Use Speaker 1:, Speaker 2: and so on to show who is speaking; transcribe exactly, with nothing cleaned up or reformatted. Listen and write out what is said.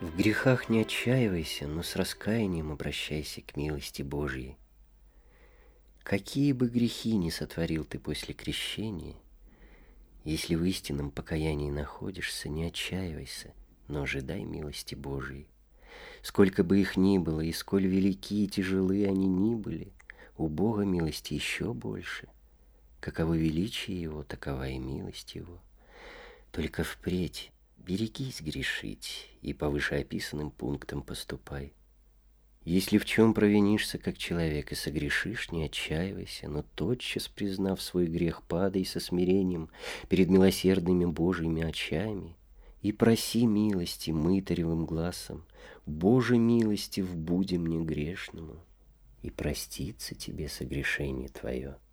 Speaker 1: В грехах не отчаивайся, но с раскаянием обращайся к милости Божьей. Какие бы грехи ни сотворил ты после крещения, если в истинном покаянии находишься, не отчаивайся, но ожидай милости Божьей. Сколько бы их ни было, и сколь велики и тяжелы они ни были, у Бога милости еще больше. Каково величие Его, такова и милость Его. Только впредь берегись грешить и по вышеописанным пунктам поступай. Если в чем провинишься, как человек, и согрешишь, не отчаивайся, но тотчас, признав свой грех, падай со смирением перед милосердными Божьими очами и проси милости мытаревым глазом: «Боже, милостив буди мне грешному, и простится тебе согрешение твое».